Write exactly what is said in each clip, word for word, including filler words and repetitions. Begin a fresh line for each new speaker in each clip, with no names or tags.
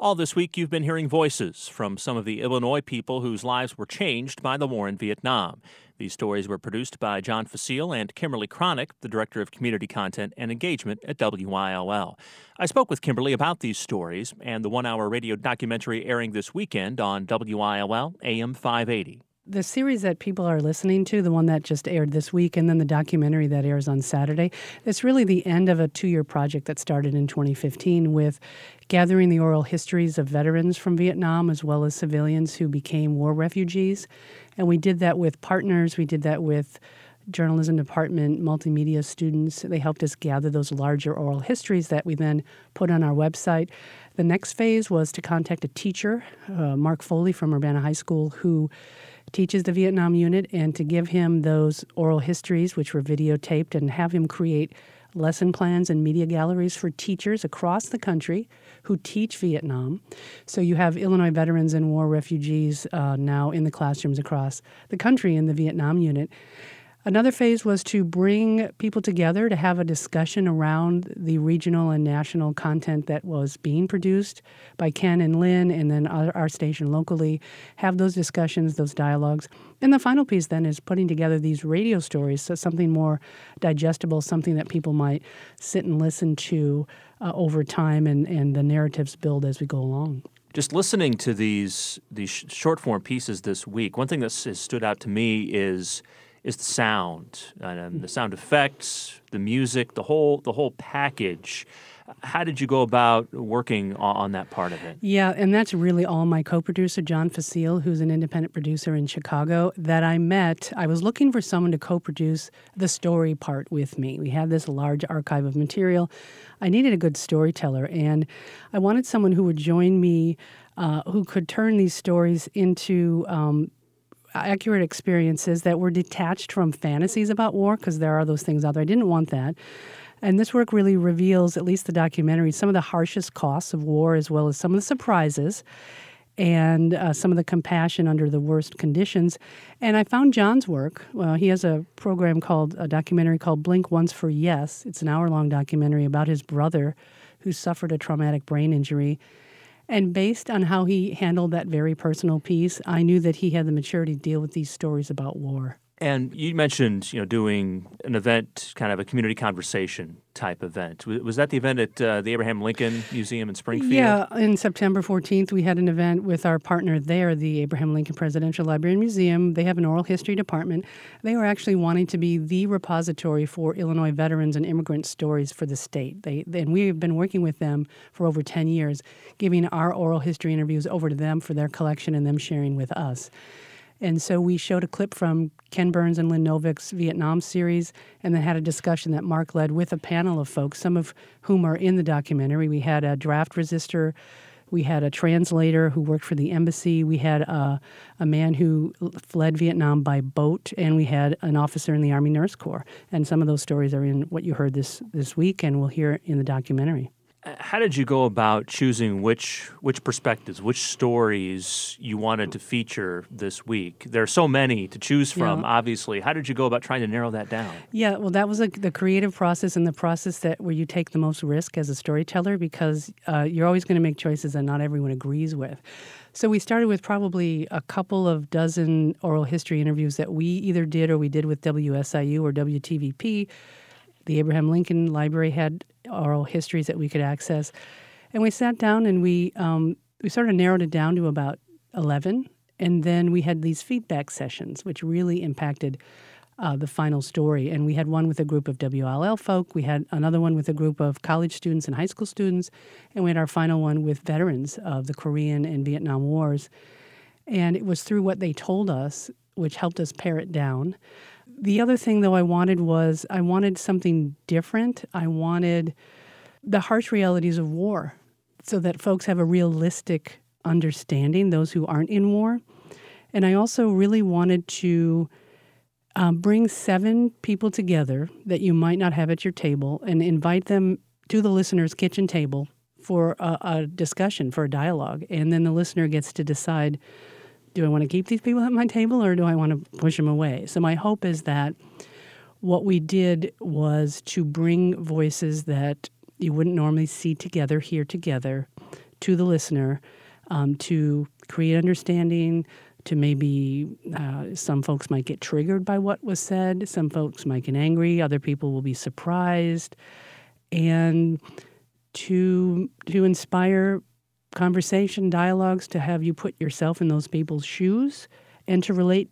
All this week, you've been hearing voices from some of the Illinois people whose lives were changed by the war in Vietnam. These stories were produced by John Facile and Kimberly Cronick, the Director of Community Content and Engagement at W I L L. I spoke with Kimberly about these stories and the one-hour radio documentary airing this weekend on W I L L A M five eighty.
The series that people are listening to, the one that just aired this week, and then the documentary that airs on Saturday, it's really the end of a two-year project that started in twenty fifteen with gathering the oral histories of veterans from Vietnam as well as civilians who became war refugees. And we did that with partners. We did that with journalism department, multimedia students. They helped us gather those larger oral histories that we then put on our website. The next phase was to contact a teacher, uh, Mark Foley from Urbana High School, who teaches the Vietnam unit, and to give him those oral histories, which were videotaped, and have him create lesson plans and media galleries for teachers across the country who teach Vietnam. So you have Illinois veterans and war refugees uh, now in the classrooms across the country in the Vietnam unit. Another phase was to bring people together to have a discussion around the regional and national content that was being produced by Ken and Lynn and then our, our station locally, have those discussions, those dialogues. And the final piece then is putting together these radio stories, so something more digestible, something that people might sit and listen to uh, over time, and, and the narratives build as we go along.
Just listening to these, these short-form pieces this week, one thing that has stood out to me is is the sound, and the sound effects, the music, the whole the whole package. How did you go about working on, on that part of it?
Yeah, and that's really all my co-producer, John Facile, who's an independent producer in Chicago, that I met. I was looking for someone to co-produce the story part with me. We had this large archive of material. I needed a good storyteller, and I wanted someone who would join me, uh, who could turn these stories into um, accurate experiences that were detached from fantasies about war, because there are those things out there. I didn't want that. And this work really reveals, at least the documentary, some of the harshest costs of war, as well as some of the surprises and uh, some of the compassion under the worst conditions. And I found John's work. Uh, he has a program called, a documentary called Blink Once for Yes. It's an hour-long documentary about his brother who suffered a traumatic brain injury. And based on how he handled that very personal piece, I knew that he had the maturity to deal with these stories about war.
And you mentioned, you know, doing an event, kind of a community conversation type event. Was that the event at uh, the Abraham Lincoln Museum in Springfield?
Yeah, on September fourteenth, we had an event with our partner there, the Abraham Lincoln Presidential Library and Museum. They have an oral history department. They were actually wanting to be the repository for Illinois veterans and immigrant stories for the state. They, and we've been working with them for over ten years, giving our oral history interviews over to them for their collection and them sharing with us. And so we showed a clip from Ken Burns and Lynn Novick's Vietnam series, and then had a discussion that Mark led with a panel of folks, some of whom are in the documentary. We had a draft resistor. We had a translator who worked for the embassy. We had a, a man who fled Vietnam by boat, and we had an officer in the Army Nurse Corps. And some of those stories are in what you heard this, this week, and we'll hear in the documentary.
How did you go about choosing which which perspectives, which stories you wanted to feature this week? There are so many to choose from, yeah. Obviously. How did you go about trying to narrow that down?
Yeah, well, that was a, the creative process, and the process that where you take the most risk as a storyteller, because uh, you're always going to make choices that not everyone agrees with. So we started with probably a couple of dozen oral history interviews that we either did or we did with W S I U or W T V P. The Abraham Lincoln Library had oral histories that we could access. And we sat down and we um, we sort of narrowed it down to about eleven. And then we had these feedback sessions, which really impacted uh, the final story. And we had one with a group of W I L L folk. We had another one with a group of college students and high school students. And we had our final one with veterans of the Korean and Vietnam Wars. And it was through what they told us, which helped us pare it down. The other thing, though, I wanted was I wanted something different. I wanted the harsh realities of war so that folks have a realistic understanding, those who aren't in war. And I also really wanted to um, bring seven people together that you might not have at your table and invite them to the listener's kitchen table for a, a discussion, for a dialogue. And then the listener gets to decide, do I want to keep these people at my table or do I want to push them away? So my hope is that what we did was to bring voices that you wouldn't normally see together here together to the listener um, to create understanding, to maybe uh, some folks might get triggered by what was said, some folks might get angry, other people will be surprised, and to to inspire conversation, dialogues, to have you put yourself in those people's shoes and to relate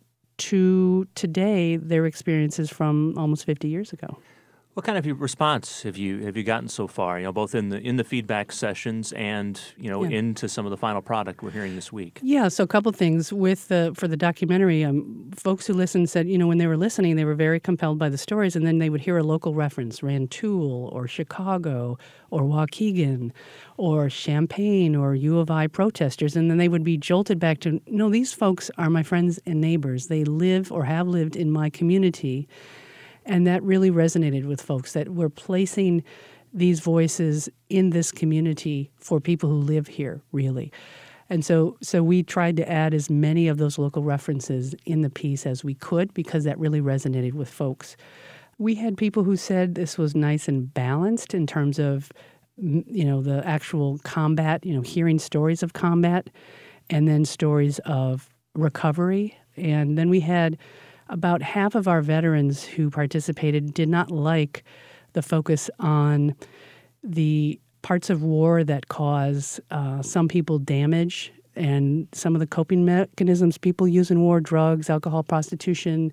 to today their experiences from almost fifty years ago.
What kind of response have you have you gotten so far? You know, both in the in the feedback sessions and you know
Yeah.
into some of the final product we're hearing this week.
Yeah, so a couple things with the for the documentary. Um, folks who listened said, you know, when they were listening, they were very compelled by the stories, and then they would hear a local reference, Rantoul or Chicago or Waukegan or Champaign or U of I protesters, and then they would be jolted back to, no, these folks are my friends and neighbors. They live or have lived in my community. And that really resonated with folks, that we're placing these voices in this community for people who live here, really. And so so we tried to add as many of those local references in the piece as we could because that really resonated with folks. We had people who said this was nice and balanced in terms of, you know, the actual combat, you know, hearing stories of combat and then stories of recovery. And then we had about half of our veterans who participated did not like the focus on the parts of war that cause uh, some people damage and some of the coping mechanisms people use in war, drugs, alcohol, prostitution.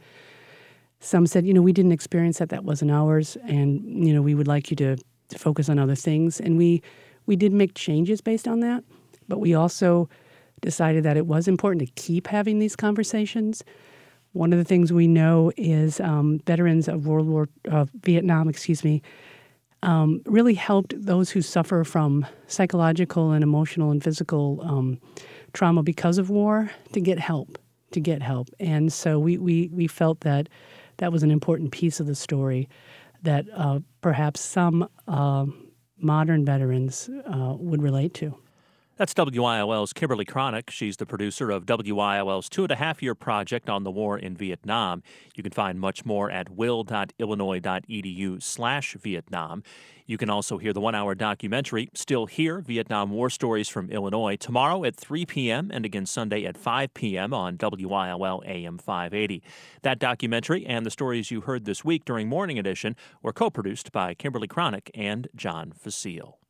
Some said, you know, we didn't experience that. That wasn't ours. And, you know, we would like you to, to focus on other things. And we, we did make changes based on that. But we also decided that it was important to keep having these conversations. One of the things we know is um, veterans of World War, uh, Vietnam, excuse me, um, really helped those who suffer from psychological and emotional and physical um, trauma because of war to get help, to get help. And so we, we, we felt that that was an important piece of the story that uh, perhaps some uh, modern veterans uh, would relate to.
That's W I L L's Kimberly Cronick. She's the producer of W I L L's two-and-a-half-year project on the war in Vietnam. You can find much more at will.illinois.edu slash Vietnam. You can also hear the one-hour documentary, Still Here, Vietnam War Stories from Illinois, tomorrow at three p.m. and again Sunday at five p.m. on W I L L A M five eighty. That documentary and the stories you heard this week during Morning Edition were co-produced by Kimberly Cronick and John Facile.